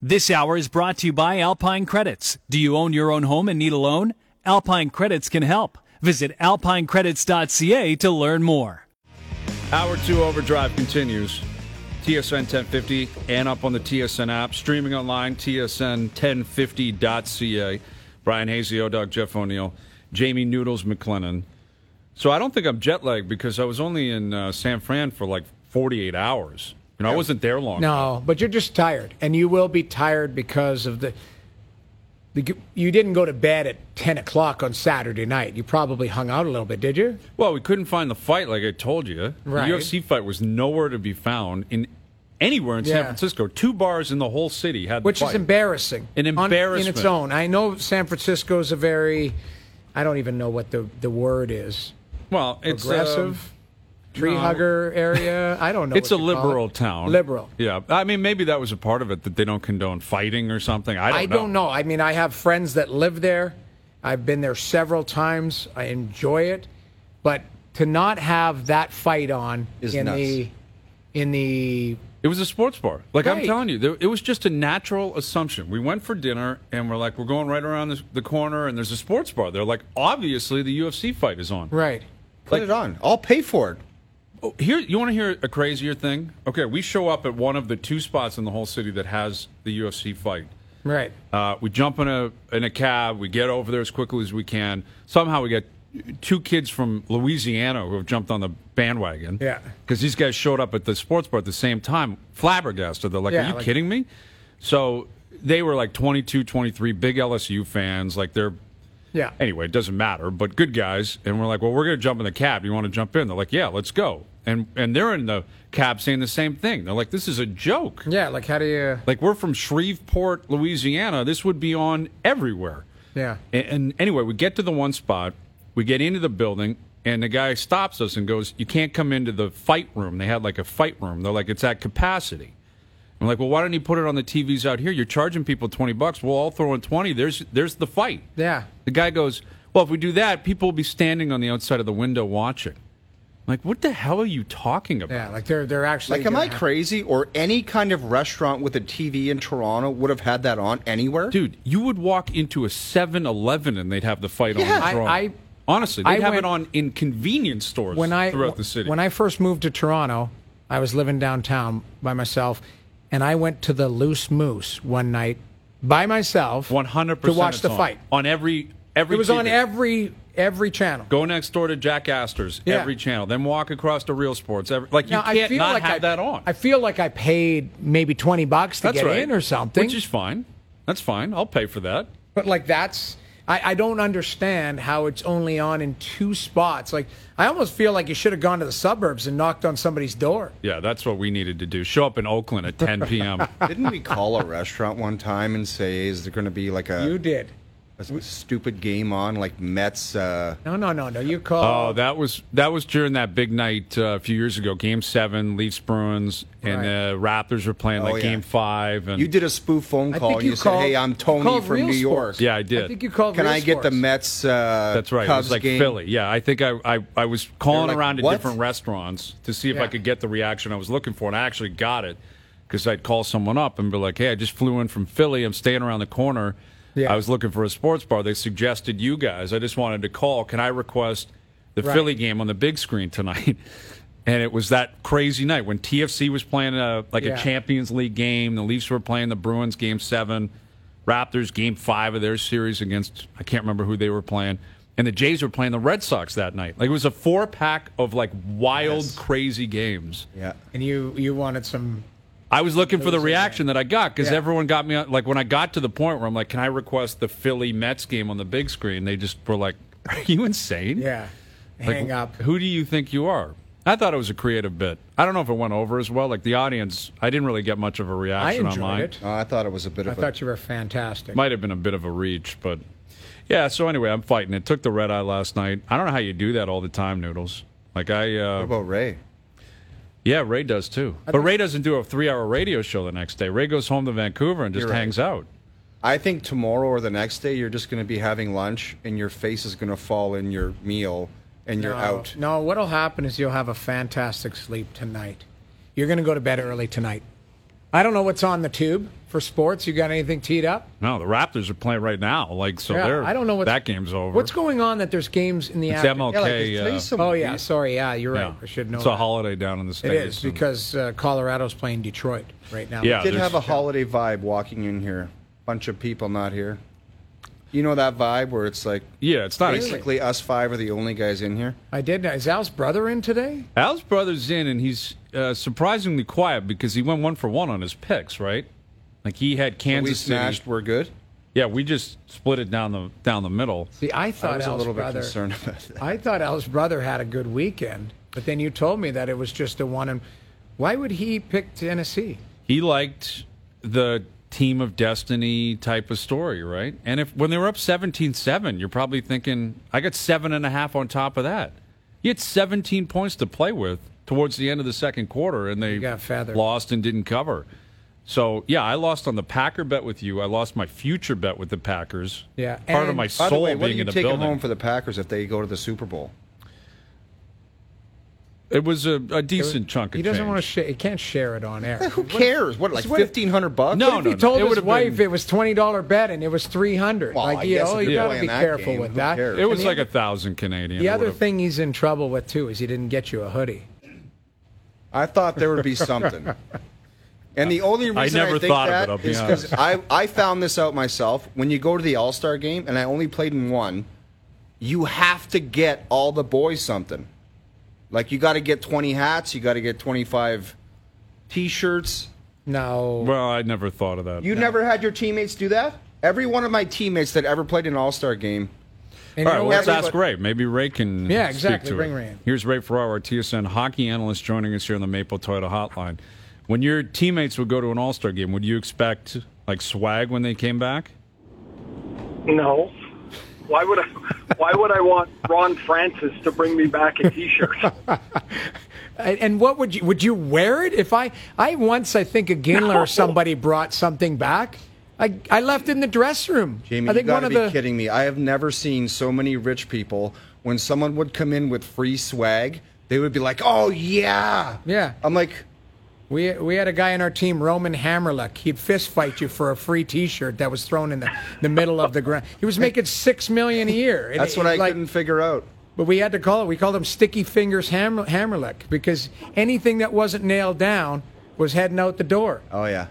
This hour is brought to you by Alpine Credits. Do you own your own home and need a loan? Alpine Credits can help. Visit alpinecredits.ca to learn more. Hour 2 Overdrive continues. TSN 1050 and up on the TSN app. Streaming online, tsn1050.ca. Brian Hazy, Doug, Jeff O'Neill, Jamie Noodles McLennan. So I don't think I'm jet lagged because I was only in San Fran for like 48 hours. You know, I wasn't there long. No, but you're just tired, and you will be tired because of you didn't go to bed at 10 o'clock on Saturday night. You probably hung out a little bit, did you? Well, we couldn't find the fight, like I told you. Right. The UFC fight was nowhere to be found anywhere in San Francisco. 2 bars in the whole city had the Which fight. is embarrassing. An embarrassment. In its own. I know San Francisco's a very, I don't even know what the word is. Well, it's aggressive. Tree hugger area. I don't know. It's a liberal town. Liberal. Yeah. I mean, maybe that was a part of it, that they don't condone fighting or something. I don't know. I mean, I have friends that live there. I've been there several times. I enjoy it. But to not have that fight on is in nuts. It was a sports bar. Like Right. I'm telling you, it was just a natural assumption. We went for dinner, and we're like, we're going right around the corner, and there's a sports bar there. Like, obviously, the UFC fight is on. Right. Put it on. I'll pay for it. Oh, here, you want to hear a crazier thing? Okay, we show up at one of the 2 spots in the whole city that has the UFC fight. Right. We jump in a cab. We get over there as quickly as we can. Somehow we get 2 kids from Louisiana who have jumped on the bandwagon. Yeah. Because these guys showed up at the sports bar at the same time. Flabbergasted. They're like, Yeah, are you like- kidding me? So they were like 22, 23, big LSU fans. Like they're... Yeah. Anyway, it doesn't matter, but good guys. And we're like, well, we're going to jump in the cab. You want to jump in? They're like, yeah, let's go. And they're in the cab saying the same thing. They're like, this is a joke. Yeah, like how do you... Like, we're from Shreveport, Louisiana. This would be on everywhere. Yeah. And anyway, we get to the one spot. We get into the building, and the guy stops us and goes, you can't come into the fight room. They had like a fight room. They're like, it's at capacity. I'm like, well, why don't you put it on the TVs out here? You're charging people $20. We'll all throw in 20. There's the fight. Yeah. The guy goes, well, if we do that, people will be standing on the outside of the window watching. I'm like, what the hell are you talking about? Yeah, like they're actually... Like, am I crazy? Or any kind of restaurant with a TV in Toronto would have had that on anywhere? Dude, you would walk into a 7-Eleven and they'd have the fight on the draw. Honestly, I they'd have went- it on in convenience stores throughout the city. When I first moved to Toronto, I was living downtown by myself, and I went to the Loose Moose one night by myself 100% to watch it's the on. fight. On every It was on TV. every channel. Go next door to Jack Astor's, Yeah. every channel. Then walk across to Real Sports. You Now, I can't feel not like have that on. I feel like I paid maybe $20 to That's get right. in or something. Which is fine. That's fine. I'll pay for that. But like that's I don't understand how it's only on in 2 spots. Like I almost feel like you should have gone to the suburbs and knocked on somebody's door. Yeah, that's what we needed to do. Show up in Oakland at 10 p.m. Didn't we call a restaurant one time and say, is there going to be like You did. a stupid game on, like Mets? No. You Oh, called. that was during that big night a few years ago. Game 7, Leafs Bruins, and the Raptors were playing Oh, yeah. Game 5. And You did a spoof phone I call think and you you said, called- hey, I'm you Tony called from Real New York. Sports. Yeah, I I did. think you called. Can Real I get the Sports. Mets That's right. Cubs it was like game? Philly. Yeah, I think I was calling like, around to "What?" different restaurants to see if I Yeah. could get the reaction I was looking for, and I actually got it because I'd call someone up and be like, hey, I just flew in from Philly. I'm staying around the corner. Yeah. I was looking for a sports bar. They suggested you guys. I just wanted to call. Can I request the Right. Philly game on the big screen tonight? And it was that crazy night when TFC was playing a Champions League game. The Leafs were playing the Bruins Game 7. Raptors Game 5 of their series against, I can't remember who they were playing. And the Jays were playing the Red Sox that night. Like, it was a 4-pack of, like, wild, crazy games. Yeah. And you wanted some. I was looking for the reaction that I got because Yeah. everyone got me on. Like, when I got to the point where I'm like, can I request the Philly Mets game on the big screen? They just were like, are you insane? Yeah. Like, Hang up. Who do you think you are? I thought it was a creative bit. I don't know if it went over as well. Like, the audience, I didn't really get much of a I reaction enjoyed online. it. I thought it was a bit I of a... thought you were fantastic. Might have been a bit of a reach, but yeah. So anyway, I'm fighting it. Took the red eye last night. I don't know how you do that all the time, Noodles. Like What about Ray? yeah, Ray does too. But Ray doesn't do a 3-hour radio show the next day. Ray goes home to Vancouver and just You're right. hangs out. I think tomorrow or the next day, you're just going to be having lunch and your face is going to fall in your meal and you're out. No, what'll happen is you'll have a fantastic sleep tonight. You're going to go to bed early tonight. I don't know what's on the tube for sports. You got anything teed up? No, the Raptors are playing right now. I don't know that game's over. What's going on that there's games in the It's afternoon? MLK. Sorry. Yeah, you're right. I should know It's that. a holiday down in the It States. is because Colorado's playing Detroit right now. Yeah, It did have a holiday vibe walking in here. Bunch of people not here. You know that vibe where it's like, Yeah, it's not. basically us five are the only guys in here? I did. Is Al's brother in today? Al's brother's in, and he's surprisingly quiet because he went 1 for 1 on his picks, right? Like he had We Kansas smashed, City. we're good? Yeah, we just split it down the middle. See, I I thought was a Al's little bit brother. concerned about that. I thought Al's brother had a good weekend, but then you told me that it was just a one. And why would he pick Tennessee? He liked the team of destiny type of story, right? And when they were up 17-7, you're probably thinking, I got 7.5 on top of that. He had 17 points to play with towards the end of the second quarter, and they got feathered. lost and didn't cover. So, yeah, I lost on the Packer bet with you. I lost my future bet with the Packers. Yeah, Part of and- my By soul the way, what are being you in the taking building. home for the Packers if they go to the Super Bowl? It was a decent chunk of He doesn't change. want to share. He can't share it on air. Who cares? What, like what if- $1,500? No, If he told it his would've wife been- it was $20 bet and it was $300. Well, I guess if you you're got to playing be that careful game, with who that. cares? It was And like the, 1,000 Canadian. the It other would've- thing he's in trouble with too is he didn't get you a hoodie. I thought there would be something. And the only reason never I think thought of that it, I'll be is honest. because I found this out myself. When you go to the All-Star game, and I only played in one, you have to get all the boys something. Like, you got to get 20 hats, you got to get 25 T-shirts. No. Well, I never thought of that. You never had your teammates do that? Every one of my teammates that ever played in an All-Star game. And All you right, know well, let's what? ask Ray. Maybe Ray can Yeah, speak exactly. to Bring it. Ray in. Here's Ray Ferraro, our TSN hockey analyst, joining us here on the Maple Toyota Hotline. When your teammates would go to an All-Star game, would you expect like swag when they came back? No. Why would I want Ron Francis to bring me back a T-shirt? And what would you wear it? If I once, I think a Ginler or somebody brought something back. I left it in the dressing room. Jamie, I you think got one to of be the kidding me. I have never seen so many rich people, when someone would come in with free swag, they would be like, oh, yeah. Yeah. I'm like, we had a guy in our team, Roman Hammerluck. He'd fist fight you for a free T-shirt that was thrown in the middle of the ground. He was making $6 million a year. And that's what I couldn't figure out. But we had to call it. We called him Sticky Fingers Hammerluck because anything that wasn't nailed down was heading out the door. Oh, yeah.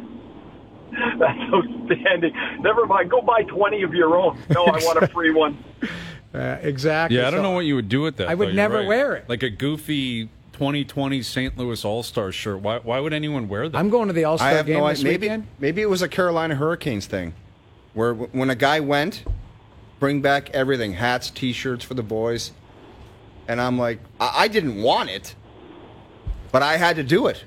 That's outstanding. Never mind. Go buy 20 of your own. No, I want a free one. Exactly. Yeah, I don't So know what you would do with that. I would though. You're never right. wear it. Like a goofy 2020 St. Louis All-Star shirt. Why would anyone wear that? I'm going to the I All-Star have game no this idea. weekend. Maybe it was a Carolina Hurricanes thing, where when a guy went, bring back everything, hats, T-shirts for the boys, and I'm like, I didn't want it, but I had to do it.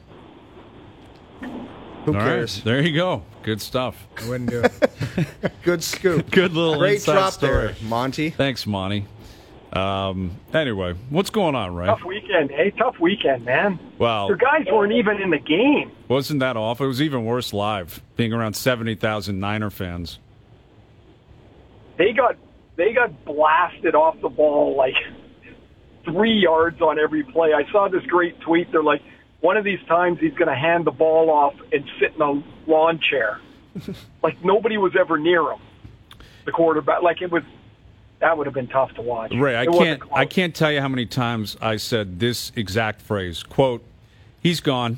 Who All right, cares? there you go. Good stuff. I wouldn't do it. Good scoop. Good little Great inside drop story. there, Monty. Thanks, Monty. Anyway, what's going on, Ray? Tough weekend. Hey, tough weekend, man. Well, Your guys weren't even in the game. wasn't that awful? It was even worse live, being around 70,000 Niner fans. They got blasted off the ball like 3 yards on every play. I saw this great tweet. They're like, one of these times he's going to hand the ball off and sit in a lawn chair. Like nobody was ever near him. The quarterback, like that would have been tough to watch. Ray, It wasn't close. I can't tell you how many times I said this exact phrase. Quote, he's gone.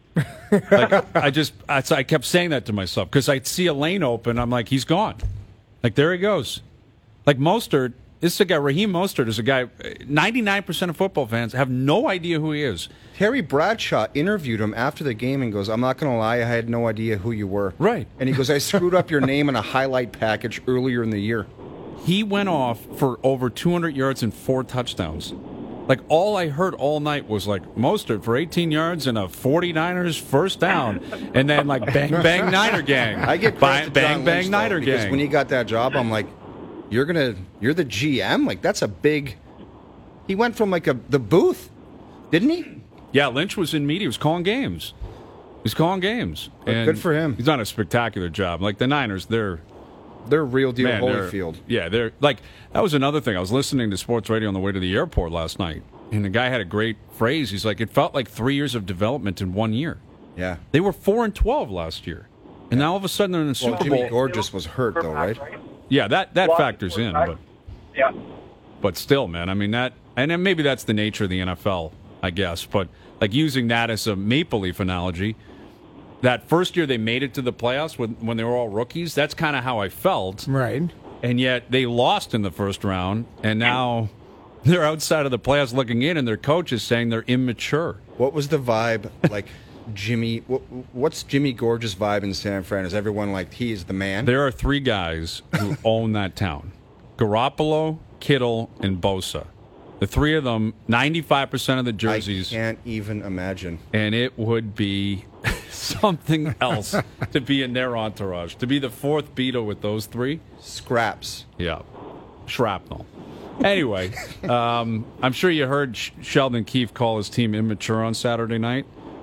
I kept saying that to myself because I'd see a lane open. I'm like, he's gone. Like, there he goes. Like Mostert, this is a guy, Raheem Mostert is a guy, 99% of football fans have no idea who he is. Terry Bradshaw interviewed him after the game and goes, I'm not going to lie, I had no idea who you were. Right. And he goes, I screwed up your name in a highlight package earlier in the year. He went off for over 200 yards and 4 touchdowns. Like, all I heard all night was, like, Mostert for 18 yards and a 49ers first down. And then, like, bang, bang, Niner gang. I get bang, credit to John bang, bang, Lynch, Niner though, because gang. when he got that job, I'm like, you're the GM? Like, that's a big... He went from, like, the booth, didn't he? Yeah, Lynch was in media. He was calling games. He's calling games. Well, good for him. He's done a spectacular job. Like, the Niners, they're real deal Man, Holyfield. they're like, that was another thing. I was listening to sports radio on the way to the airport last night, and the guy had a great phrase. He's like, it felt like 3 years of development in 1 year. Yeah. They were 4-12 last year, and now all of a sudden they're in the Super Jimmy Bowl. Gorgeous was hurt, though, right? Yeah, that factors in, Yeah. but still, man. I mean that, and then maybe that's the nature of the NFL, I guess. But like using that as a Maple Leaf analogy, that first year they made it to the playoffs when they were all rookies. That's kind of how I felt. Right. And yet they lost in the first round, and now they're outside of the playoffs looking in, and their coach is saying they're immature. What was the vibe like? Jimmy, what's Jimmy Gorgeous' vibe in San Fran? Is everyone like he is the man? There are three guys who own that town: Garoppolo, Kittle, and Bosa. The three of them, 95% of the jerseys. I can't even imagine. And it would be something else to be in their entourage. To be the fourth Beatle with those three. Scraps. Yeah. Shrapnel. Anyway, I'm sure you heard Sheldon Keefe call his team immature on Saturday night.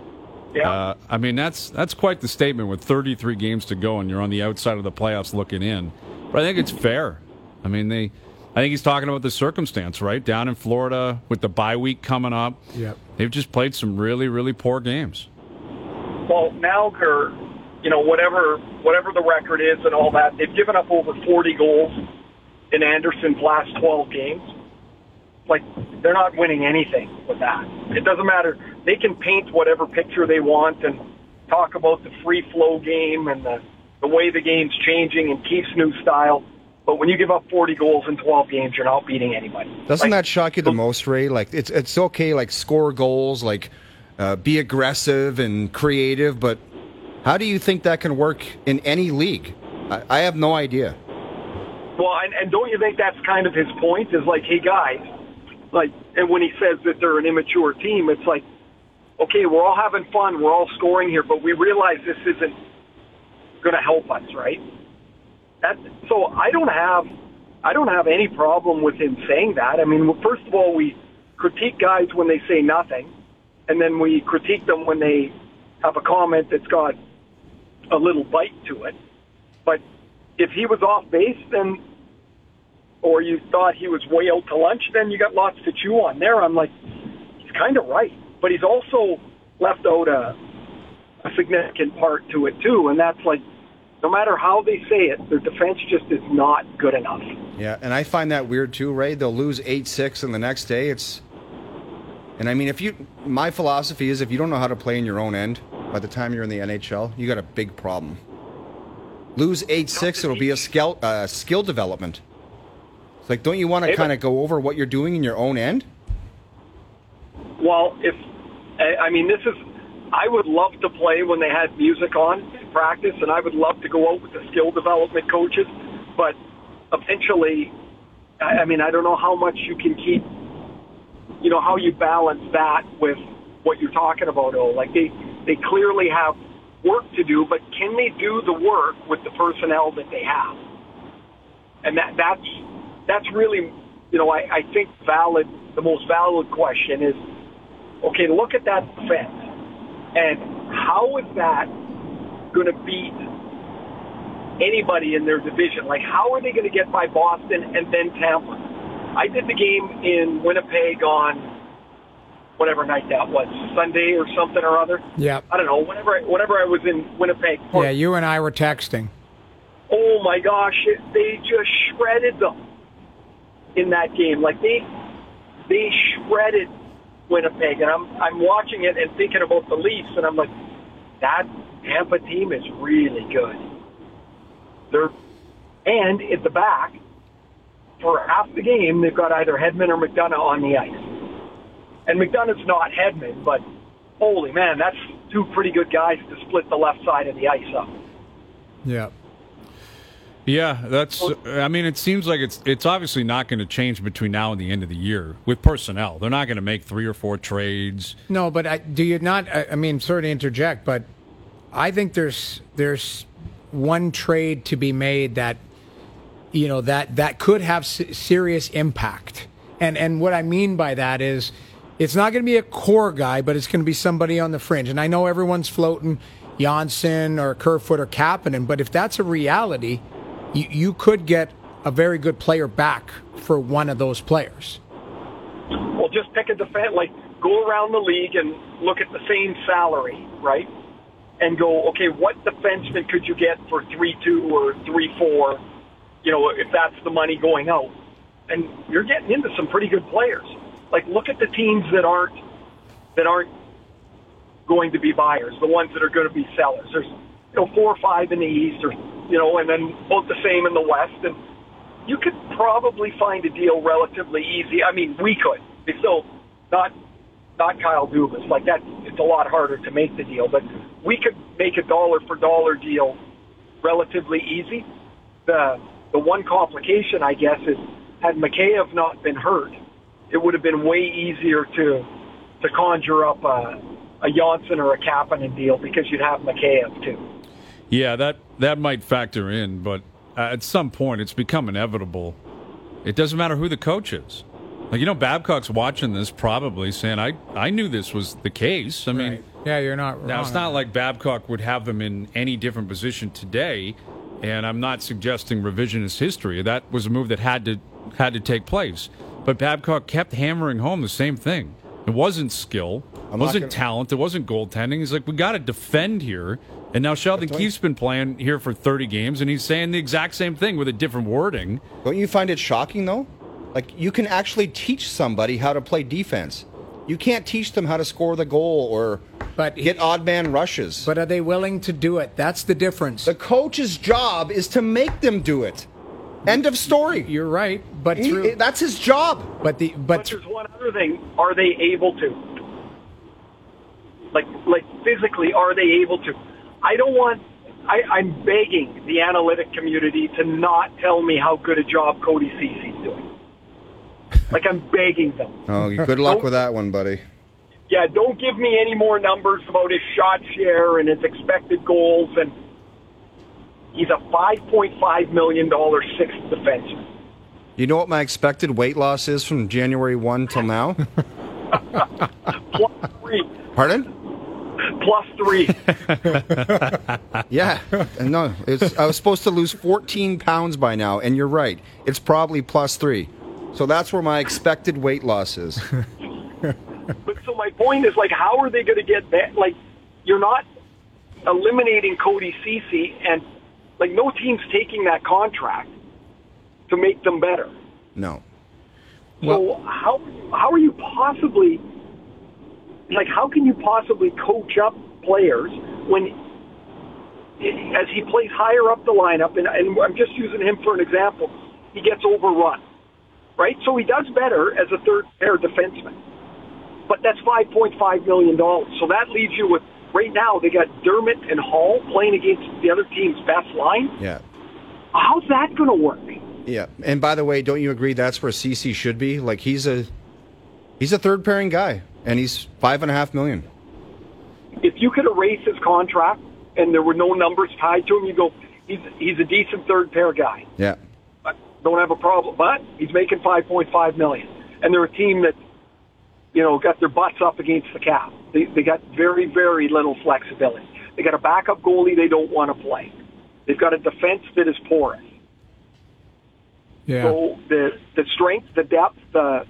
Yeah. I mean, that's quite the statement with 33 games to go and you're on the outside of the playoffs looking in. But I think it's fair. I mean, I think he's talking about the circumstance, right? Down in Florida with the bye week coming up. Yep. They've just played some really, really poor games. Well, now they're, whatever the record is and all that, they've given up over 40 goals in Anderson's last 12 games. Like, they're not winning anything with that. It doesn't matter. They can paint whatever picture they want and talk about the free flow game and the way the game's changing and Keefe's new style. But when you give up 40 goals in 12 games, you're not beating anybody. Doesn't that shock you the most, Ray? Like, it's okay, like, score goals, like, be aggressive and creative, but how do you think that can work in any league? I have no idea. Well, and don't you think that's kind of his point? Is like, hey, guys, like, and when he says that they're an immature team, it's like, okay, we're all having fun, we're all scoring here, but we realize this isn't going to help us, right? So I don't have any problem with him saying that. I mean, first of all, we critique guys when they say nothing, and then we critique them when they have a comment that's got a little bite to it. But if he was off base, then, or you thought he was way out to lunch, then you got lots to chew on there. I'm like, he's kind of right, but he's also left out a significant part to it too, and that's like, no matter how they say it, their defense just is not good enough. Yeah, and I find that weird too, Ray. They'll lose 8-6 and the next day and I mean, my philosophy is if you don't know how to play in your own end, by the time you're in the NHL, you got a big problem. Lose 8-6, it'll be a skill development. It's like, don't you want to kind of go over what you're doing in your own end? Well, I would love to play when they had music on in practice, and I would love to go out with the skill development coaches, but eventually, I don't know how much you can keep, how you balance that with what you're talking about, Like, they clearly have work to do, but can they do the work with the personnel that they have? And that's really, I think the most valid question is, okay, look at that defense. And how is that going to beat anybody in their division? Like, how are they going to get by Boston and then Tampa? I did the game in Winnipeg on whatever night that was, Sunday or something or other. Yeah. I don't know, whenever I was in Winnipeg. Yeah, you and I were texting. Oh, my gosh, they just shredded them in that game. Like, they shredded Winnipeg, and I'm watching it and thinking about the Leafs, and I'm like, that Tampa team is really good. And at the back, for half the game, they've got either Hedman or McDonough on the ice. And McDonough's not Hedman, but holy man, that's two pretty good guys to split the left side of the ice up. Yeah. Yeah, it seems like it's obviously not going to change between now and the end of the year with personnel. They're not going to make 3 or 4 trades. No, but do you not, sorry to interject, but I think there's one trade to be made that, that could have serious impact. And what I mean by that is it's not going to be a core guy, but it's going to be somebody on the fringe. And I know everyone's floating Janssen or Kerfoot or Kapanen, but if that's a reality, you could get a very good player back for one of those players. Well, just pick a defense, like go around the league and look at the same salary, right? and go, okay, what defenseman could you get for 3-2 or 3-4, if that's the money going out? And you're getting into some pretty good players. Like, look at the teams that aren't going to be buyers, the ones that are going to be sellers. There's 4 or 5 in the East, and then both the same in the West. And you could probably find a deal relatively easy. I mean, we could. It's still not Kyle Dubas. Like, it's a lot harder to make the deal, but we could make a dollar for dollar deal relatively easy. The one complication, I guess, is had Mikheyev not been hurt, it would have been way easier to conjure up a Janssen or a Kapanen deal because you'd have Mikheyev too. Yeah, that might factor in, but at some point it's become inevitable. It doesn't matter who the coach is. Like, Babcock's watching this probably saying, I knew this was the case. I mean, yeah, you're not wrong. Now, it's not like Babcock would have them in any different position today, and I'm not suggesting revisionist history. That was a move that had to take place. But Babcock kept hammering home the same thing. It wasn't skill. It wasn't talent. It wasn't goaltending. He's like, we got to defend here. And now Sheldon Keefe's been playing here for 30 games, and he's saying the exact same thing with a different wording. Don't you find it shocking, though? Like, you can actually teach somebody how to play defense. You can't teach them how to score the goal or get odd man rushes. But are they willing to do it? That's the difference. The coach's job is to make them do it. End of story. You're right, but that's his job. But there's one other thing: are they able to? Like physically, are they able to? I'm begging the analytic community to not tell me how good a job Cody Ceci's doing. Like, I'm begging them. Oh, good luck with that one, buddy. Yeah, don't give me any more numbers about his shot share and his expected goals. And he's a $5.5 million sixth defenseman. You know what my expected weight loss is from January 1 till now? +3. Pardon? +3. Yeah. No, I was supposed to lose 14 pounds by now, and you're right. It's probably +3. So that's where my expected weight loss is. But so my point is, like, how are they going to get that? Like, you're not eliminating Cody Ceci, and, like, no team's taking that contract to make them better. No. So how are you possibly, like, how can you possibly coach up players when, as he plays higher up the lineup, and I'm just using him for an example, he gets overrun, right? So he does better as a third-pair defenseman. But that's $5.5 million. So that leaves you with, right now, they got Dermott and Hall playing against the other team's best line. Yeah. How's that going to work? Yeah. And by the way, don't you agree that's where CC should be? Like, he's a third-pairing guy, and he's $5.5 million. If you could erase his contract and there were no numbers tied to him, you go, he's a decent third-pair guy. Yeah. Don't have a problem. But he's making $5.5 million. And they're a team that, got their butts up against the cap. They got very, very little flexibility. They got a backup goalie they don't want to play. They've got a defense that is porous. Yeah. So the strength, the depth, the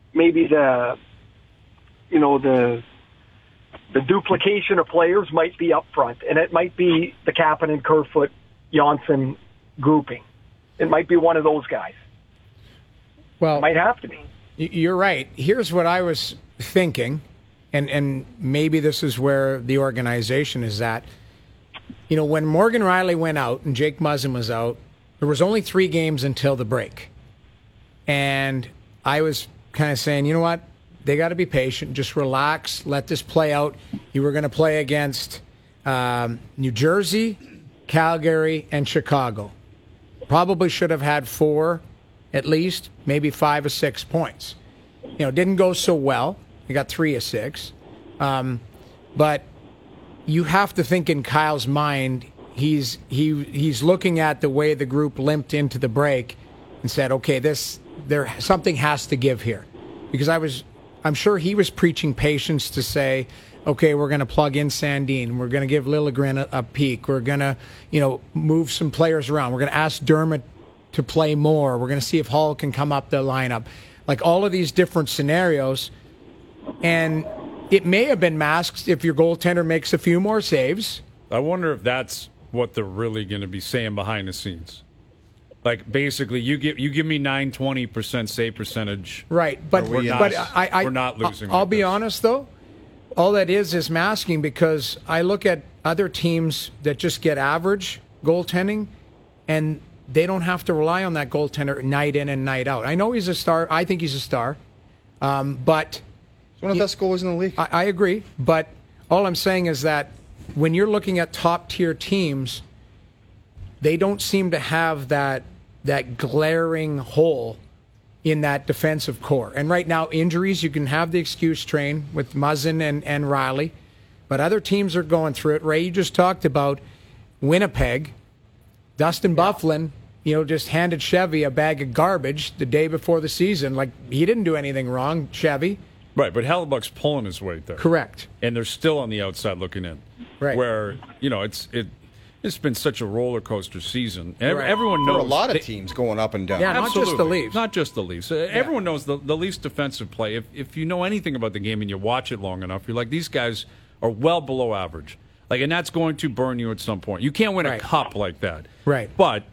duplication of players might be up front, and it might be the Kapanen, Kerfoot, Janssen grouping. It might be one of those guys. Well, it might have to be. You're right. Here's what I was thinking, and maybe this is where the organization is at. When Morgan Rielly went out and Jake Muzzin was out, there was only 3 games until the break. And I was kind of saying, you know what? They got to be patient. Just relax. Let this play out. You were going to play against New Jersey, Calgary, and Chicago. Probably should have had 4, at least, maybe 5 or 6 points. Didn't go so well. They got 3 of 6. But you have to think in Kyle's mind, he's looking at the way the group limped into the break and said, okay, something has to give here. Because I'm sure he was preaching patience to say, okay, we're going to plug in Sandin. We're going to give Liljegren a peek. We're going to, move some players around. We're going to ask Dermott to play more. We're going to see if Hall can come up the lineup. Like, all of these different scenarios. And it may have been masked if your goaltender makes a few more saves, I wonder if that's what they're really going to be saying behind the scenes. Like, basically, you give me 20% save percentage. Right, but we're not losing. I'll be honest, though. All that is masking, because I look at other teams that just get average goaltending, and they don't have to rely on that goaltender night in and night out. I know he's a star. I think he's a star. But he's one of the best goalies in the league. I agree. But all I'm saying is that when you're looking at top-tier teams, they don't seem to have that glaring hole in that defensive core. And right now, injuries, you can have the excuse train with Muzzin and Riley. But other teams are going through it. Ray, you just talked about Winnipeg. Dustin Byfuglien, just handed Chevy a bag of garbage the day before the season. Like, he didn't do anything wrong, Chevy. Right, but Hellebuck's pulling his weight there. Correct. And they're still on the outside looking in. Right. Where, it's been such a roller coaster season. Everyone knows. For a lot of teams going up and down. Yeah, not just the Leafs. Not just the Leafs. Everyone knows the Leafs defensive play. If you know anything about the game and you watch it long enough, you're like, these guys are well below average. Like, and that's going to burn you at some point. You can't win a cup like that. Right. But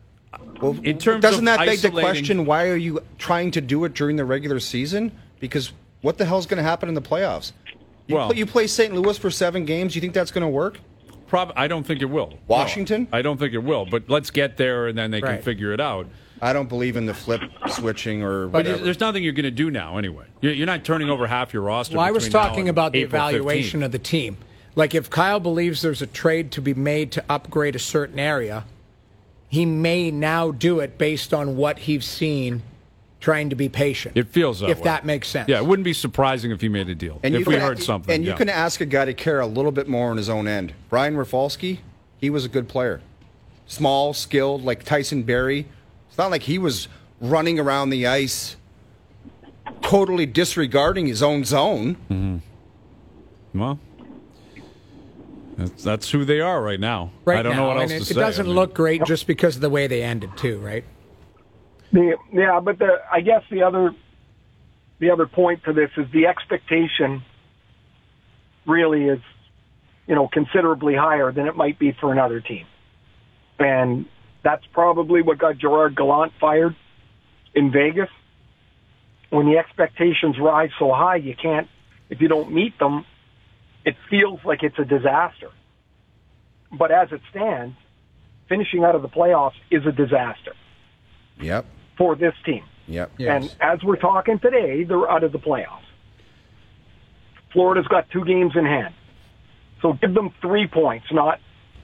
in terms doesn't of that beg the isolating, question, why are you trying to do it during the regular season? Because what the hell's going to happen in the playoffs? You play St. Louis for 7 games. You think that's going to work? I don't think it will. Washington? No, I don't think it will. But let's get there, and then they can figure it out. I don't believe in the flip switching or But whatever. there's nothing you're going to do now anyway. You're not turning over half your roster. Well, I was talking about the April evaluation 15th. of the team. Like, if Kyle believes there's a trade to be made to upgrade a certain area, he may now do it based on what he's seen, trying to be patient. It feels that if way. that makes sense. Yeah, it wouldn't be surprising if he made a deal. And if we heard something. And you can ask a guy to care a little bit more on his own end. Brian Rafalski, he was a good player. Small, skilled, like Tyson Barrie. It's not like he was running around the ice totally disregarding his own zone. Mm-hmm. Well, that's who they are right now. Right I don't now, know what else to it say. doesn't look great just because of the way they ended, too, right? Yeah, but I guess the other point to this is the expectation really is, considerably higher than it might be for another team. And that's probably what got Gerard Gallant fired in Vegas. When the expectations rise so high, if you don't meet them, it feels like it's a disaster. But as it stands, finishing out of the playoffs is a disaster. Yep. For this team. Yep. Yes. And as we're talking today, they're out of the playoffs. Florida's got 2 games in hand. So give them 3 points, not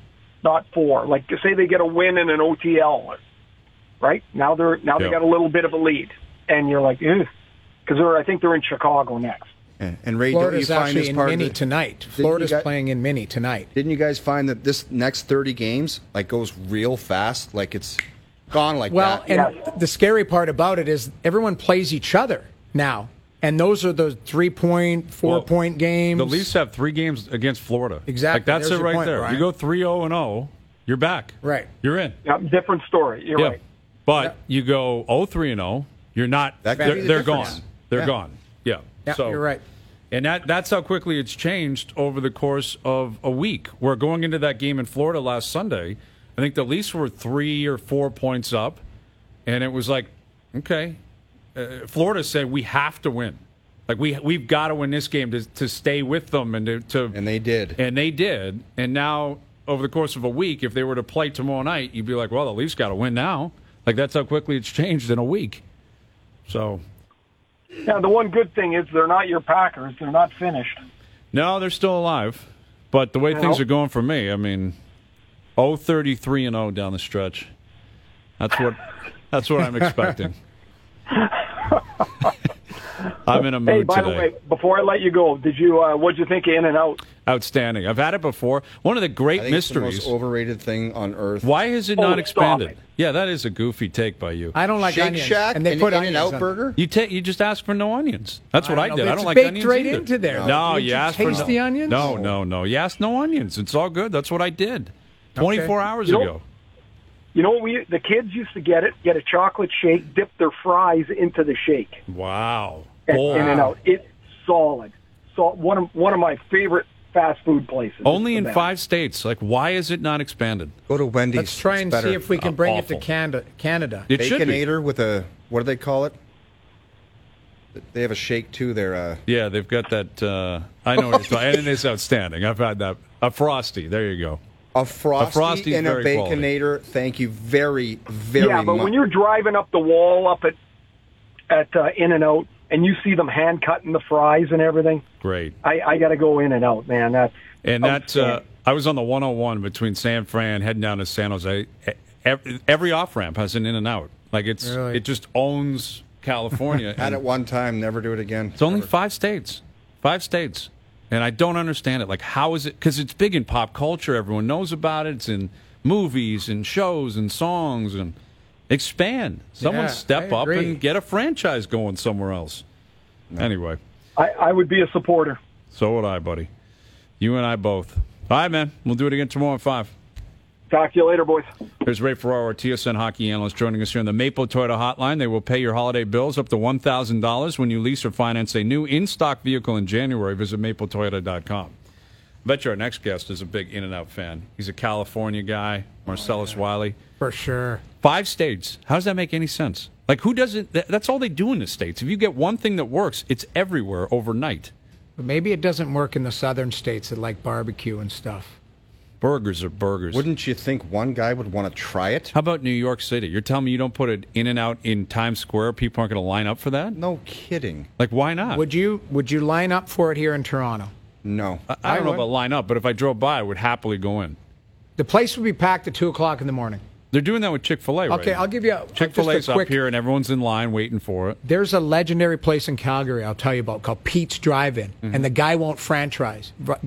4. Like, say they get a win in an OTL, right? Now they got a little bit of a lead. And you're like, ew. Because I think they're in Chicago next. And Ray, Florida's don't you find actually this in part Mini of the, tonight. Florida's playing in Mini tonight. Didn't you guys find that this next 30 games goes real fast? Like, it's gone like Well, that. and the scary part about it is everyone plays each other now. And those are the 3-point, 4-point games. The Leafs have 3 games against Florida. Exactly. Like, that's There's it your right point, there. Brian. You go 3-0-0, you're back. Right. You're in. Yeah, different story. You're right. But you go 0-3-0, you're not. That could be the They're difference. gone. They're gone. Yeah. Yeah, So, you're right. And that's how quickly it's changed over the course of a week. We're going into that game in Florida last Sunday. I think the Leafs were 3 or 4 points up, and it was like, okay. Florida said we have to win. Like, we've got to win this game to stay with them and And they did. And they did. And now, over the course of a week, if they were to play tomorrow night, you'd be like, well, the Leafs got to win now. Like, that's how quickly it's changed in a week. So. Yeah, the one good thing is they're not your Packers. They're not finished. No, they're still alive. But the way things are going for me, I mean, 0-33-0 down the stretch. That's what I'm expecting. I'm in a mood Hey, by today. the way, before I let you go, what'd you think of In-N-Out? Outstanding. I've had it before. One of the great I think mysteries. it's the most overrated thing on earth. Why has it Oh, not stop expanded? it. Yeah, that is a goofy take by you. I don't like Shake onions. Shack and they put onions In-N-Out on. burger? You just ask for no onions. That's what I know, did. but I don't it's like baked onions right either. into there. No, Did you you asked for taste the onions? No. You asked no onions. It's all good. That's what I did 24 hours You know- ago. You know what the kids used to get a chocolate shake, dip their fries into the shake. Wow. In-N-Out. It's solid. So one of my favorite fast food places. Only for in them. 5 states. Like, why is it not expanded? Go to Wendy's. Let's try and It's better. see if we can bring it Awful. to Canada. It should be. Baconator with a, what do they call it? They have a shake too. They're Yeah, they've got that. I know what you're talking. And it is outstanding. I've had that. A Frosty. There you go. a Frosty Frosty's and a very quality. Baconator. Thank you very, very Yeah, but much. when you're driving up the wall up at In-N-Out and you see them hand cutting the fries and everything, Great. I got to go In-N-Out, man. That's And that outstanding. I was on the 101 between San Fran heading down to San Jose. Every off ramp has an In-N-Out. Like Really? it just owns California. Had And it one time, never do it again. it's only 5 states. 5 states. And I don't understand it. Like, how is it? Because it's big in pop culture. Everyone knows about it. It's in movies and shows and songs. And expand. Someone Yeah, step I up agree. and get a franchise going somewhere else. Anyway, I would be a supporter. so would I, buddy. You and I both. All right, man. We'll do it again tomorrow at 5. Talk to you later, boys. There's Ray Ferraro, our TSN hockey analyst, joining us here on the Maple Toyota Hotline. They will pay your holiday bills up to $1,000 when you lease or finance a new in-stock vehicle in January. Visit mapletoyota.com. Bet you our next guest is a big In-N-Out fan. He's a California guy, Marcellus Wiley. For sure. 5 states. How does that make any sense? Like, who doesn't? That's all they do in the States. If you get one thing that works, it's everywhere overnight. But maybe it doesn't work in the southern states that like barbecue and stuff. Burgers are burgers. Wouldn't you think one guy would want to try it? How about New York City? You're telling me you don't put it In-N-Out in Times Square? People aren't going to line up for that? No kidding. Like, why not? Would you line up for it here in Toronto? No. I don't know would. about line up, but if I drove by, I would happily go in. The place would be packed at 2:00 in the morning. They're doing that with Chick-fil-A right Okay, now. I'll give you Chick-fil-A's just a up quick. here, and everyone's in line waiting for it. There's a legendary place in Calgary I'll tell you about called Pete's Drive-In, and the guy won't franchise.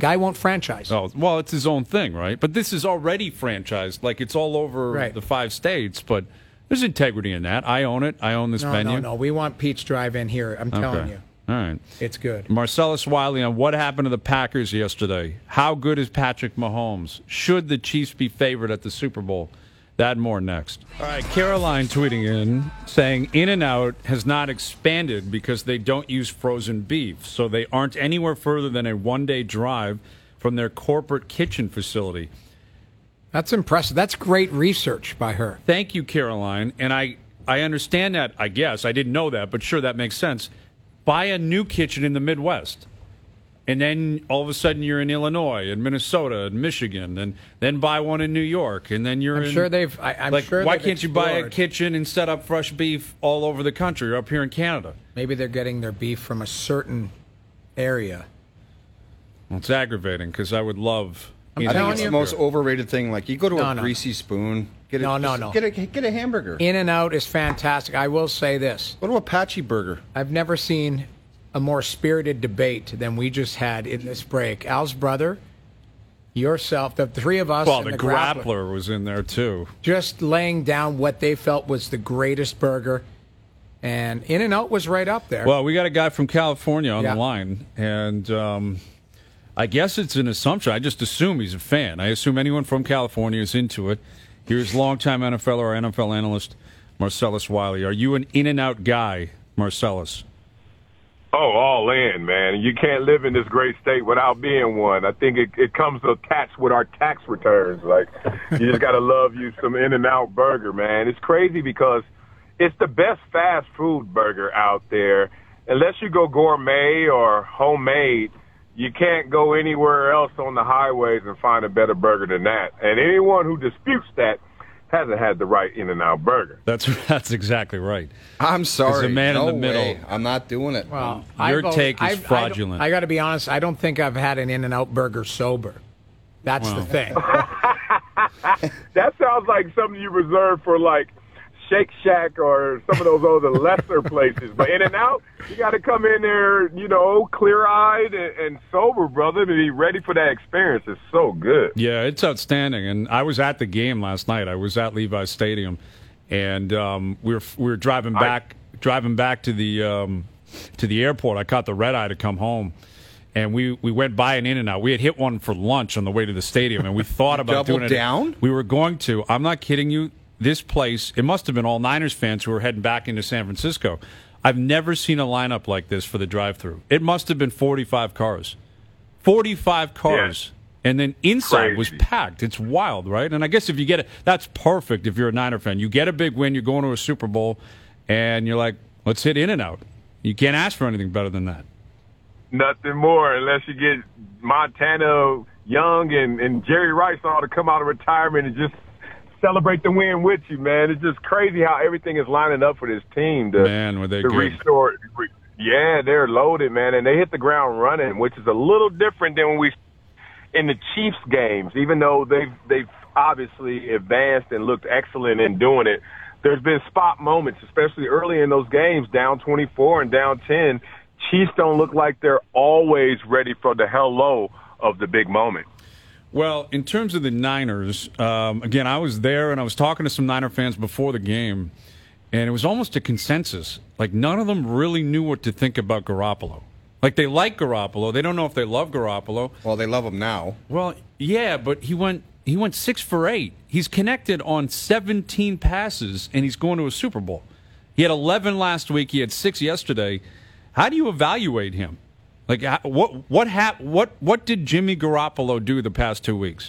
Oh, well, it's his own thing, right? But this is already franchised. Like, it's all over Right. the 5 states, but there's integrity in that. I own it. I own this No, venue. no. We want Pete's Drive-In here. I'm telling Okay. you, All right. it's good. Marcellus Wiley on what happened to the Packers yesterday. How good is Patrick Mahomes? Should the Chiefs be favored at the Super Bowl? That and more next. All right, Caroline tweeting in saying In-N-Out has not expanded because they don't use frozen beef, so they aren't anywhere further than a one-day drive from their corporate kitchen facility. That's impressive. That's great research by her. Thank you, Caroline. And I understand that, I guess. I didn't know that, but sure, that makes sense. Buy a new kitchen in the Midwest. And then all of a sudden you're in Illinois and Minnesota and Michigan, and then buy one in New York, and then you're I'm in. sure they've. I'm like, sure. why they've can't you buy a explored. kitchen and set up fresh beef all over the country or up here in Canada? Maybe they're getting their beef from a certain area. Well, it's aggravating because I would love. I think telling it's you. the most overrated thing. Like, you go to No, a no. greasy spoon, get a, No, no, just no. Get a hamburger. In-N-Out is fantastic. I will say this. Go to Apache Burger. I've never seen a more spirited debate than we just had in this break. Al's brother, yourself, the three of us, Well, and the grappler, grappler was in there too. just laying down what they felt was the greatest burger. And In-N-Out was right up there. Well, we got a guy from California on Yeah. the line, and I guess it's an assumption. I just assume he's a fan. I assume anyone from California is into it. Here's longtime NFL or NFL analyst Marcellus Wiley. Are you an In-N-Out guy, Marcellus? Oh, all in, man. You can't live in this great state without being one. I think it comes attached with our tax returns. Like, you just got to love you some In-N-Out burger, man. It's crazy because it's the best fast food burger out there. Unless you go gourmet or homemade, you can't go anywhere else on the highways and find a better burger than that. And anyone who disputes that hasn't had the right In-N-Out burger. That's exactly right. I'm sorry. As a man in no the middle. way. I'm not doing it. well, Your take is fraudulent. I got to be honest. I don't think I've had an In-N-Out burger sober. That's the thing. That sounds like something you reserve for, like, Shake Shack or some of those other lesser places. But In-N-Out, you got to come in there, clear-eyed and sober, brother, to be ready for that experience. It's so good. Yeah, it's outstanding. And I was at the game last night. I was at Levi's Stadium, and we were driving back to the airport. I caught the red eye to come home. And we went by an In-N-Out. We had hit one for lunch on the way to the stadium, and we thought about doubled doing it. down? We were going to. I'm not kidding you. This place, it must have been all Niners fans who were heading back into San Francisco. I've never seen a lineup like this for the drive-thru. It must have been 45 cars. 45 cars. Yeah. And then inside was packed. It's wild, right? And I guess if you get it, that's perfect if you're a Niner fan. You get a big win, you're going to a Super Bowl, and you're like, let's hit in and out. You can't ask for anything better than that. Nothing more, unless you get Montana, Young, and Jerry Rice all to come out of retirement and just celebrate the win with you, man. It's just crazy how everything is lining up for this team to restore. Yeah, they're loaded, man, and they hit the ground running, which is a little different than when we in the Chiefs games. Even though they've obviously advanced and looked excellent in doing it, there's been spot moments, especially early in those games, down 24 and down 10. Chiefs don't look like they're always ready for the hello of the big moment. Well, in terms of the Niners, again, I was there and I was talking to some Niner fans before the game, and it was almost a consensus. Like, none of them really knew what to think about Garoppolo. Like, they like Garoppolo. They don't know if they love Garoppolo. Well, they love him now. Well, yeah, but he went 6 for 8. He's connected on 17 passes, and he's going to a Super Bowl. He had 11 last week. He had 6 yesterday. How do you evaluate him? Like, what did Jimmy Garoppolo do the past 2 weeks?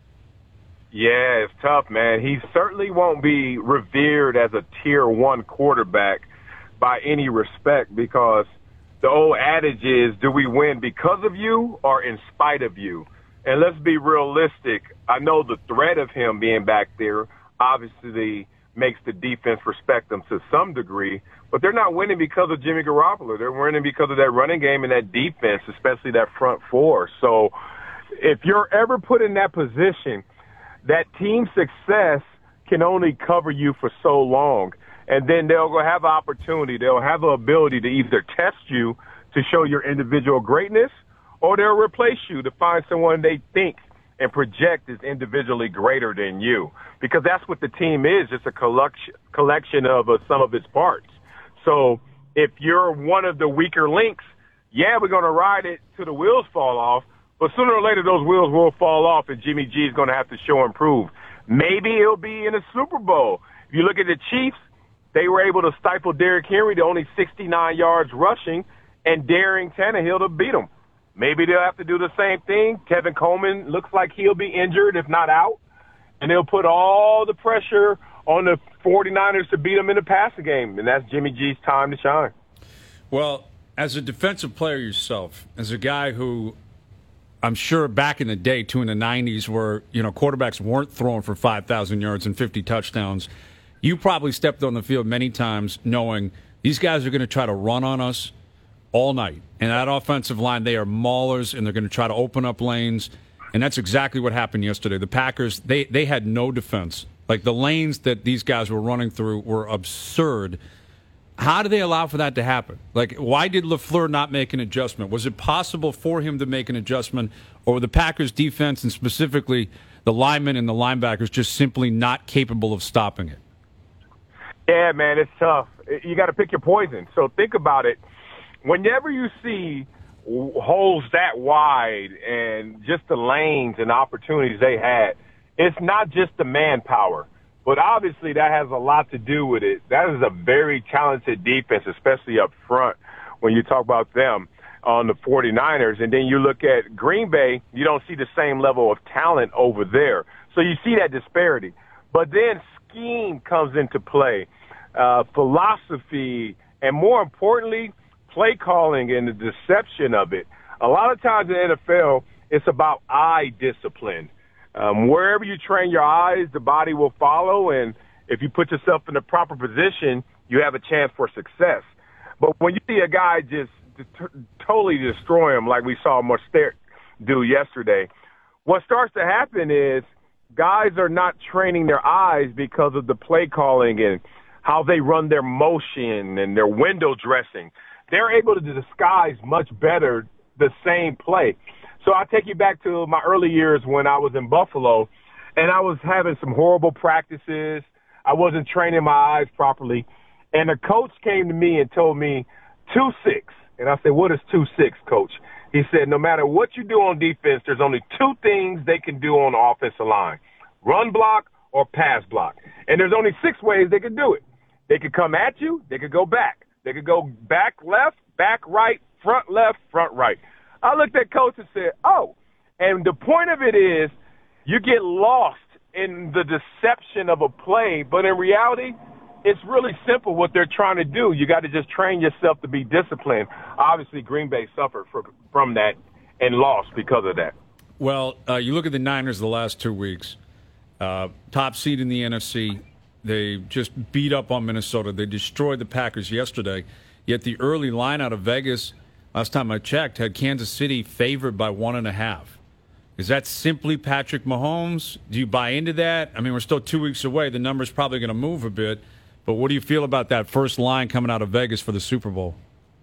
Yeah, it's tough, man. He certainly won't be revered as a tier 1 quarterback by any respect, because the old adage is, do we win because of you or in spite of you? And let's be realistic. I know the threat of him being back there obviously makes the defense respect them to some degree, but they're not winning because of Jimmy Garoppolo. They're winning because of that running game and that defense, especially that front four. So if you're ever put in that position, that team success can only cover you for so long. And then they'll go have an opportunity. They'll have the ability to either test you to show your individual greatness, or they'll replace you to find someone they think and project is individually greater than you. Because that's what the team is, just a collection of some of its parts. So if you're one of the weaker links, yeah, we're going to ride it till the wheels fall off, but sooner or later those wheels will fall off and Jimmy G is going to have to show and prove. Maybe he'll be in a Super Bowl. If you look at the Chiefs, they were able to stifle Derrick Henry to only 69 yards rushing and daring Tannehill to beat him. Maybe they'll have to do the same thing. Kevin Coleman looks like he'll be injured, if not out, and they'll put all the pressure on the 49ers to beat them in the passing game, and that's Jimmy G's time to shine. Well, as a defensive player yourself, as a guy who I'm sure back in the day, too, in the 90s, where quarterbacks weren't throwing for 5,000 yards and 50 touchdowns, you probably stepped on the field many times knowing these guys are going to try to run on us all night. And that offensive line, they are maulers, and they're going to try to open up lanes. And that's exactly what happened yesterday. The Packers, they had no defense. Like, the lanes that these guys were running through were absurd. How do they allow for that to happen? Like, why did LaFleur not make an adjustment? Was it possible for him to make an adjustment, or were the Packers' defense, and specifically the linemen and the linebackers, just simply not capable of stopping it? Yeah, man, it's tough. You got to pick your poison. So think about it. Whenever you see holes that wide and just the lanes and opportunities they had, it's not just the manpower, but obviously that has a lot to do with it. That is a very talented defense, especially up front when you talk about them on the 49ers. And then you look at Green Bay, you don't see the same level of talent over there. So you see that disparity. But then scheme comes into play, philosophy, and more importantly, play calling and the deception of it. A lot of times in the NFL, it's about eye discipline. Wherever you train your eyes, the body will follow, and if you put yourself in the proper position, you have a chance for success. But when you see a guy just totally destroy him like we saw Mostert do yesterday, what starts to happen is guys are not training their eyes because of the play calling and how they run their motion and their window dressing. They're able to disguise much better the same play. So I take you back to my early years when I was in Buffalo, and I was having some horrible practices. I wasn't training my eyes properly. And a coach came to me and told me 2-6. And I said, what is 2-6, coach? He said, no matter what you do on defense, there's only 2 things they can do on the offensive line: run block or pass block. And there's only 6 ways they could do it. They could come at you. They could go back. They could go back left, back right, front left, front right. I looked at Coach and said, oh. And the point of it is you get lost in the deception of a play, but in reality, it's really simple what they're trying to do. You got to just train yourself to be disciplined. Obviously, Green Bay suffered from that and lost because of that. Well, you look at the Niners the last 2 weeks, top seed in the NFC. They just beat up on Minnesota. They destroyed the Packers yesterday. Yet the early line out of Vegas, last time I checked, had Kansas City favored by 1.5. Is that simply Patrick Mahomes? Do you buy into that? I mean, we're still 2 weeks away. The number's probably going to move a bit. But what do you feel about that first line coming out of Vegas for the Super Bowl?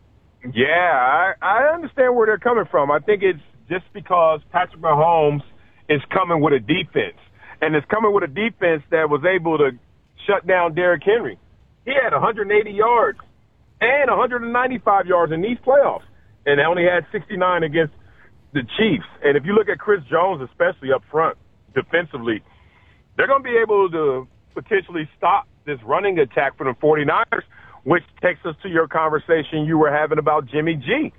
Yeah, I understand where they're coming from. I think it's just because Patrick Mahomes is coming with a defense. And it's coming with a defense that was able to shut down Derrick Henry. He had 180 yards and 195 yards in these playoffs. And they only had 69 against the Chiefs. And if you look at Chris Jones, especially up front, defensively, they're going to be able to potentially stop this running attack for the 49ers, which takes us to your conversation you were having about Jimmy G.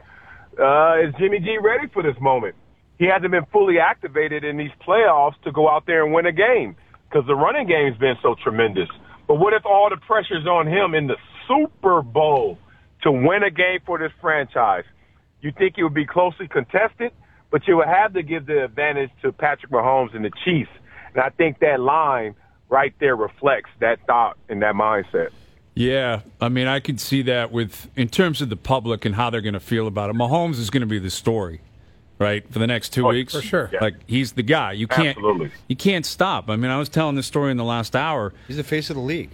Is Jimmy G ready for this moment? He hasn't been fully activated in these playoffs to go out there and win a game because the running game's been so tremendous. But what if all the pressure's on him in the Super Bowl to win a game for this franchise? You think it would be closely contested, but you would have to give the advantage to Patrick Mahomes and the Chiefs. And I think that line right there reflects that thought and that mindset. Yeah, I mean, I could see that in terms of the public and how they're going to feel about it. Mahomes is going to be the story, right, for the next 2 weeks. For sure. Like, he's the guy. You can't stop. I mean, I was telling this story in the last hour. He's the face of the league.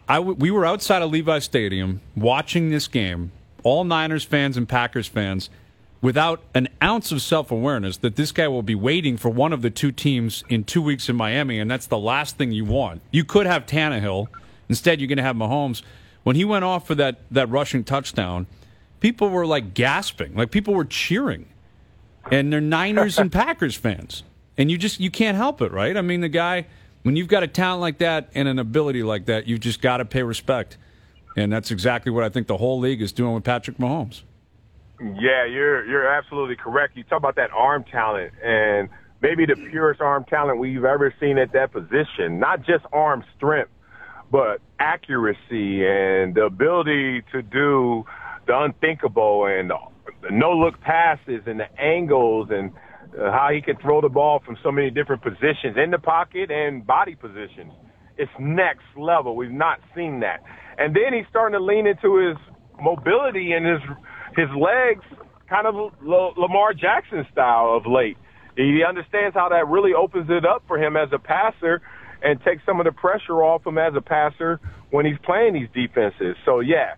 We were outside of Levi Stadium watching this game, all Niners fans and Packers fans, without an ounce of self-awareness that this guy will be waiting for one of the two teams in 2 weeks in Miami, and that's the last thing you want. You could have Tannehill. Instead, you're going to have Mahomes. When he went off for that rushing touchdown, people were, like, gasping. Like, people were cheering. And they're Niners and Packers fans. And you can't help it, right? I mean, the guy, when you've got a talent like that and an ability like that, you've just got to pay respect. And that's exactly what I think the whole league is doing with Patrick Mahomes. Yeah, you're absolutely correct. You talk about that arm talent, and maybe the purest arm talent we've ever seen at that position. Not just arm strength, but accuracy and the ability to do the unthinkable and the no-look passes and the angles and how he can throw the ball from so many different positions in the pocket and body positions. It's next level. We've not seen that. And then he's starting to lean into his mobility and his legs, kind of Lamar Jackson style of late. He understands how that really opens it up for him as a passer and takes some of the pressure off him as a passer when he's playing these defenses. So, yeah,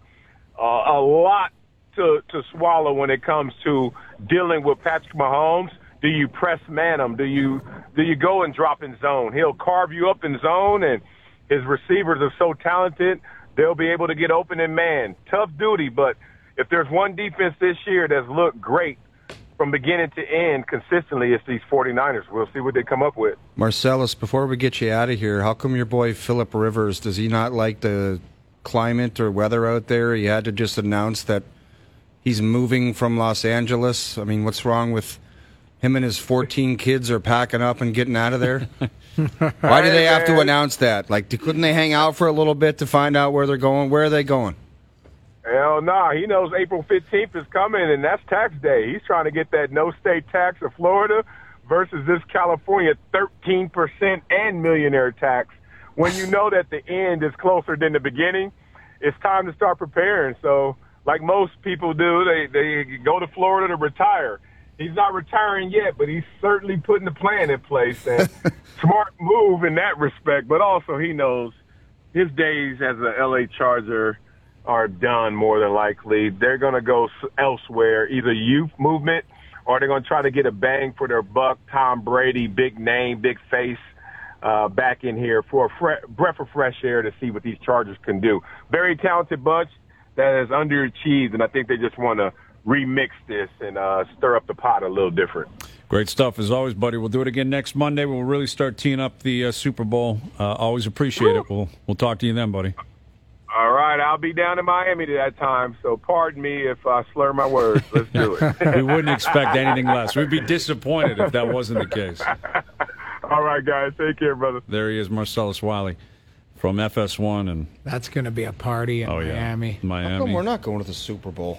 a lot to swallow when it comes to dealing with Patrick Mahomes. Do you press man him? Do you go and drop in zone? He'll carve you up in zone, and his receivers are so talented, they'll be able to get open in man. Tough duty, but if there's one defense this year that's looked great from beginning to end consistently, it's these 49ers. We'll see what they come up with. Marcellus, before we get you out of here, how come your boy Phillip Rivers, does he not like the climate or weather out there? He had to just announce that he's moving from Los Angeles. I mean, what's wrong with him and his 14 kids are packing up and getting out of there? Why do they have to announce that? Like, couldn't they hang out for a little bit to find out where they're going? Where are they going? Hell no. He knows April 15th is coming, and that's tax day. He's trying to get that no-state tax of Florida versus this California 13% and millionaire tax. When you know that the end is closer than the beginning, it's time to start preparing. So, like most people do, they go to Florida to retire. He's not retiring yet, but he's certainly putting the plan in place. And smart move in that respect, but also he knows his days as a L.A. Charger are done more than likely. They're going to go elsewhere, either youth movement, or they're going to try to get a bang for their buck. Tom Brady, big name, big face, back in here for a breath of fresh air to see what these Chargers can do. Very talented bunch that has underachieved, and I think they just want to remix this and stir up the pot a little different. Great stuff as always, buddy. We'll do it again next Monday. We'll really start teeing up the Super Bowl. Always appreciate it. We'll talk to you then, buddy. All right. right, I'll be down in Miami to that time, so pardon me if I slur my words. Let's do it. We wouldn't expect anything less. We'd be disappointed if that wasn't the case. All right, guys. Take care, brother. There he is, Marcellus Wiley from FS1. And That's going to be a party in Miami. How Miami. come we're not going to the Super Bowl?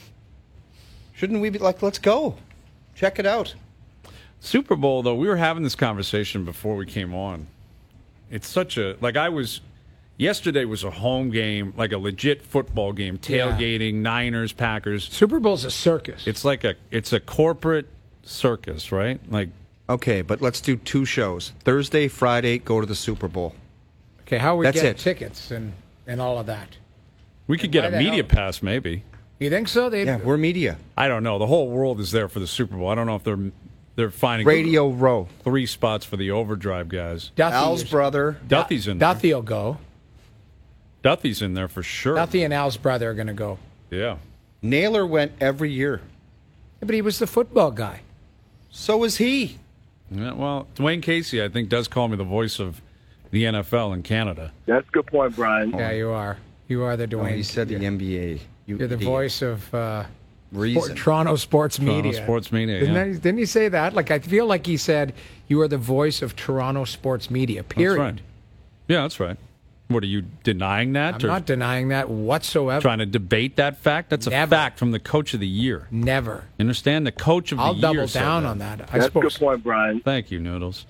Shouldn't we be like, let's go? Check it out. Super Bowl, though, we were having this conversation before we came on. It's such a, yesterday was a home game, like a legit football game, tailgating, Niners, Packers. Super Bowl's a circus. It's a corporate circus, right? Like, Okay, but let's do 2 shows. Thursday, Friday, go to the Super Bowl. Okay, how we That's get it. tickets and all of that? we could get why a the media hell- pass, maybe. You think so? Yeah, we're media. I don't know. The whole world is there for the Super Bowl. I don't know if they're finding Radio Row. 3 spots for the Overdrive guys. Duffy Al's brother. Duffy's in there. Duffy will go. Duffy's in there for sure. Duffy and Al's brother are going to go. Yeah. Naylor went every year. Yeah, but he was the football guy. So is he. Yeah, well, Dwayne Casey, I think, does call me the voice of the NFL in Canada. That's a good point, Brian. Yeah, you are. You are the Oh, Dwayne. he said the NBA. You're the idiot. voice of Reason. Toronto sports Toronto media. sports media, Didn't he say that? Like, I feel like he said you are the voice of Toronto sports media. Period. That's right. Yeah, that's right. What, are you denying that? I'm not denying that whatsoever. trying to debate that fact? That's a Never. fact from the coach of the year. Never. You understand? The coach of I'll the year double said down that. on that. I That's a suppose. good point, Brian. Thank you, Noodles.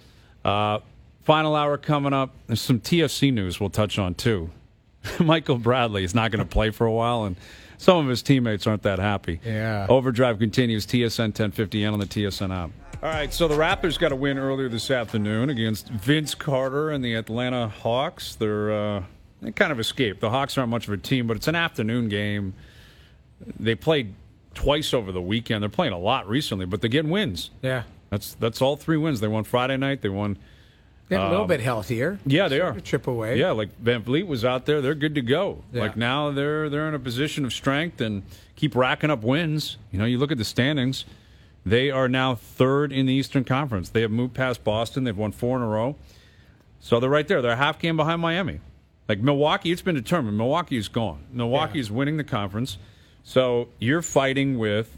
Final hour coming up. There's some TFC news we'll touch on, too. Michael Bradley is not going to play for a while, and some of his teammates aren't that happy. Yeah. Overdrive continues, TSN 1050 and on the TSN app. All right, so the Raptors got a win earlier this afternoon against Vince Carter and the Atlanta Hawks. They kind of escaped. The Hawks aren't much of a team, but it's an afternoon game. They played twice over the weekend. They're playing a lot recently, but they're getting wins. Yeah. That's all 3 wins. They won Friday night. They won. Getting a little bit healthier. Yeah, they Sort are. of chip away. Yeah, like Van Vliet was out there. They're good to go. Yeah. Like now they're in a position of strength and keep racking up wins. You know, you look at the standings. They are now 3rd in the Eastern Conference. They have moved past Boston. They've won 4 in a row. So they're right there. They're a half game behind Miami. Like Milwaukee, it's been determined. Milwaukee is gone. Milwaukee is winning the conference. So you're fighting with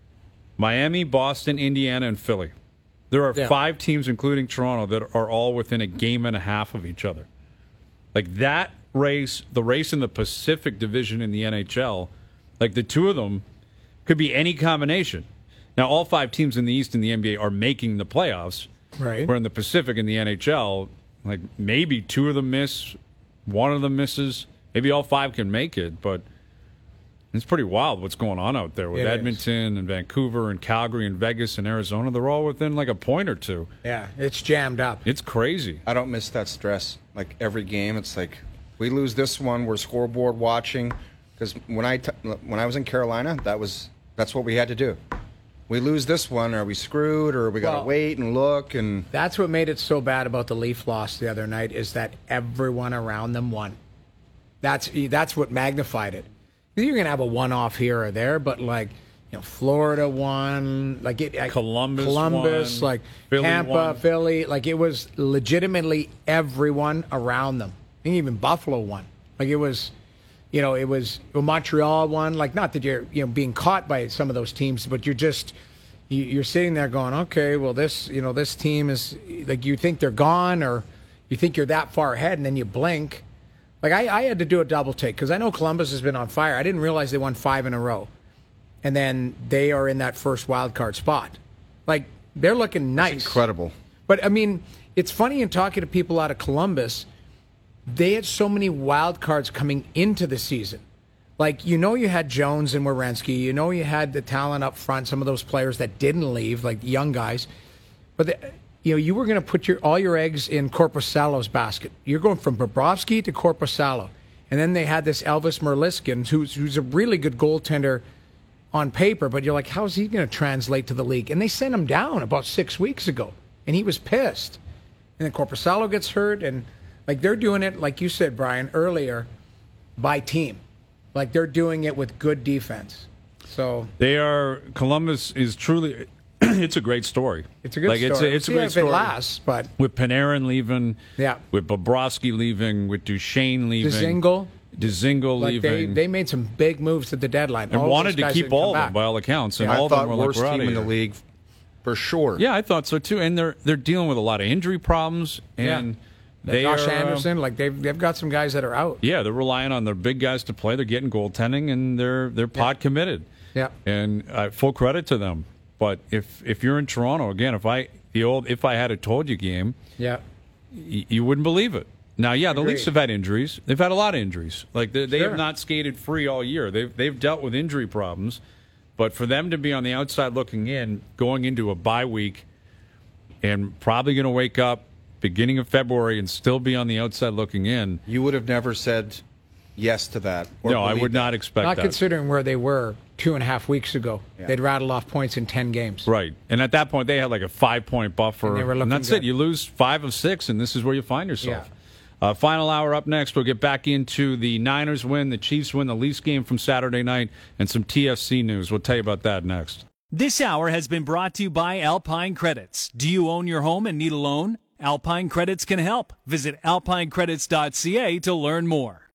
Miami, Boston, Indiana, and Philly. There are 5 teams, including Toronto, that are all within a game and a half of each other. Like that race, the race in the Pacific Division in the NHL, like the 2 of them could be any combination. Now, all 5 teams in the East in the NBA are making the playoffs. Right. Where in the Pacific in the NHL, like maybe 2 of them miss, 1 of them misses. Maybe all 5 can make it, but it's pretty wild what's going on out there with It is. Edmonton and Vancouver and Calgary and Vegas and Arizona. They're all within like a point or 2. Yeah. It's jammed up. It's crazy. I don't miss that stress. Like every game, it's like we lose this one, we're scoreboard watching. Because when I was in Carolina, that's what we had to do. We lose this one, are we screwed, or we got to Well, wait and look? And That's what made it so bad about the Leaf loss the other night is that everyone around them won. That's what magnified it. You're gonna have a one-off here or there, but like Florida won, like Columbus won, like Philly Tampa, won. Philly, like it was legitimately everyone around them. I think even Buffalo won. Like it was Montreal won. Like not that you're being caught by some of those teams, but you're sitting there going, okay, well this team is like you think they're gone or you think you're that far ahead, and then you blink. Like, I had to do a double take because I know Columbus has been on fire. I didn't realize they won 5 in a row. And then they are in that first wild card spot. Like, they're looking nice. incredible. But, I mean, it's funny in talking to people out of Columbus, they had so many wild cards coming into the season. Like, you had Jones and Werenski. You had the talent up front, some of those players that didn't leave, like the young guys. But you were going to put all your eggs in Korpisalo's basket. You're going from Bobrovsky to Korpisalo. And then they had this Elvis Merliskin, who's a really good goaltender on paper, but you're like, how's he going to translate to the league? And they sent him down about 6 weeks ago, and he was pissed. And then Korpisalo gets hurt, and like they're doing it, like you said, Brian, earlier, by team. Like they're doing it with good defense. So Columbus is truly... It's a great story. it's a good story. It's a great if story. it lasts, but With Panarin leaving, Yeah. with Bobrovsky leaving, with Duchesne leaving, Dzingel. Dzingel Like leaving. they made some big moves at the deadline. and All wanted those to guys keep didn't come all of them back. by all accounts. And I all of them thought were like, worst we're team outta in the here. league for sure. Yeah, I thought so too. And they're dealing with a lot of injury problems. And they Josh are, Anderson, like they've got some guys that are out. yeah, they're relying on their big guys to play. They're getting goaltending, and they're pod committed. Yeah. And full credit to them. But if you're in Toronto again, if I had a told you game, Yeah. you wouldn't believe it. Now, yeah, the Agreed. Leafs have had injuries. They've had a lot of injuries. Like they Sure. have not skated free all year. They've dealt with injury problems. But for them to be on the outside looking in, going into a bye week, and probably going to wake up beginning of February and still be on the outside looking in. You would have never said yes to that. Or No, I believed would not expect Not that. considering where they were 2.5 weeks ago. Yeah. They'd rattled off points in 10 games. Right. And at that point, they had like a 5-point buffer. And they were looking that's good. it. You lose 5 of 6, and this is where you find yourself. Final hour up next. We'll get back into the Niners win, the Chiefs win, the Leafs game from Saturday night, and some TFC news. We'll tell you about that next. This hour has been brought to you by Alpine Credits. Do you own your home and need a loan? Alpine Credits can help. Visit alpinecredits.ca to learn more.